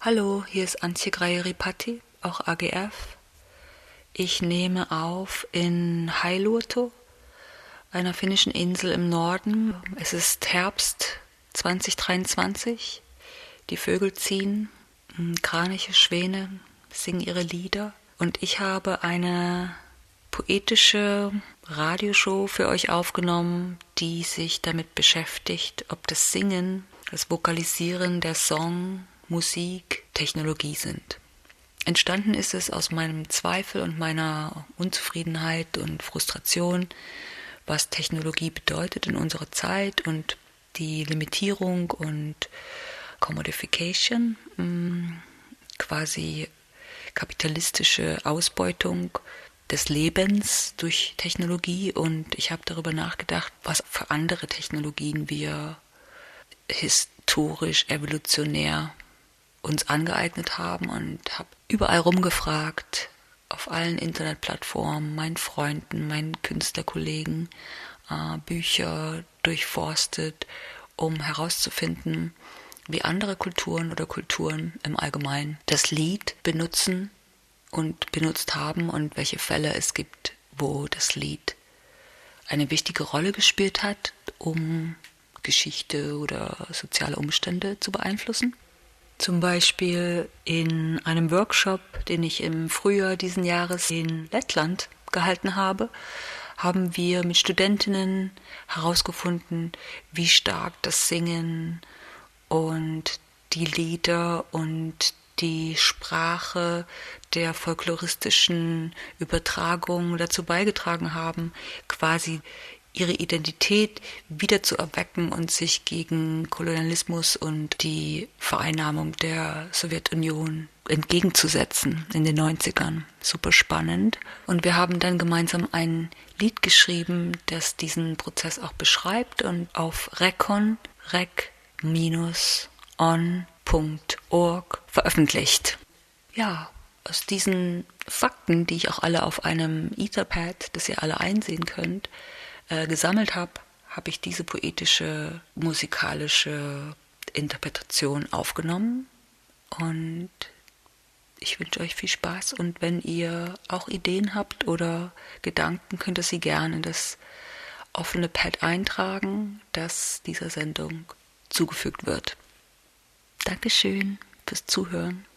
Hallo, hier ist Antje Grajeri-Patti, auch AGF. Ich nehme auf in Hailuoto, einer finnischen Insel im Norden. Es ist Herbst 2023. Die Vögel ziehen, kraniche Schwäne singen ihre Lieder. Und ich habe eine poetische Radioshow für euch aufgenommen, die sich damit beschäftigt, ob das Singen, das Vokalisieren, der Song, Musik, Technologie sind. Entstanden ist es aus meinem Zweifel und meiner Unzufriedenheit und Frustration, was Technologie bedeutet in unserer Zeit und die Limitierung und Commodification, quasi kapitalistische Ausbeutung des Lebens durch Technologie. Und ich habe darüber nachgedacht, was für andere Technologien wir historisch, evolutionär uns angeeignet haben, und habe überall rumgefragt, auf allen Internetplattformen, meinen Freunden, meinen Künstlerkollegen, Bücher durchforstet, um herauszufinden, wie andere Kulturen oder Kulturen im Allgemeinen das Lied benutzen und benutzt haben und welche Fälle es gibt, wo das Lied eine wichtige Rolle gespielt hat, um Geschichte oder soziale Umstände zu beeinflussen. Zum Beispiel in einem Workshop, den ich im Frühjahr diesen Jahres in Lettland gehalten habe, haben wir mit Studentinnen herausgefunden, wie stark das Singen und die Lieder und die Sprache der folkloristischen Übertragung dazu beigetragen haben, quasi ihre Identität wieder zu erwecken und sich gegen Kolonialismus und die Vereinnahmung der Sowjetunion entgegenzusetzen in den 90ern. Super spannend. Und wir haben dann gemeinsam ein Lied geschrieben, das diesen Prozess auch beschreibt und auf Recon, rec-on.org veröffentlicht. Ja, aus diesen Fakten, die ich auch alle auf einem Etherpad, das ihr alle einsehen könnt, gesammelt habe, habe ich diese poetische, musikalische Interpretation aufgenommen. Und ich wünsche euch viel Spaß. Und wenn ihr auch Ideen habt oder Gedanken, könnt ihr sie gerne in das offene Pad eintragen, das dieser Sendung zugefügt wird. Dankeschön fürs Zuhören.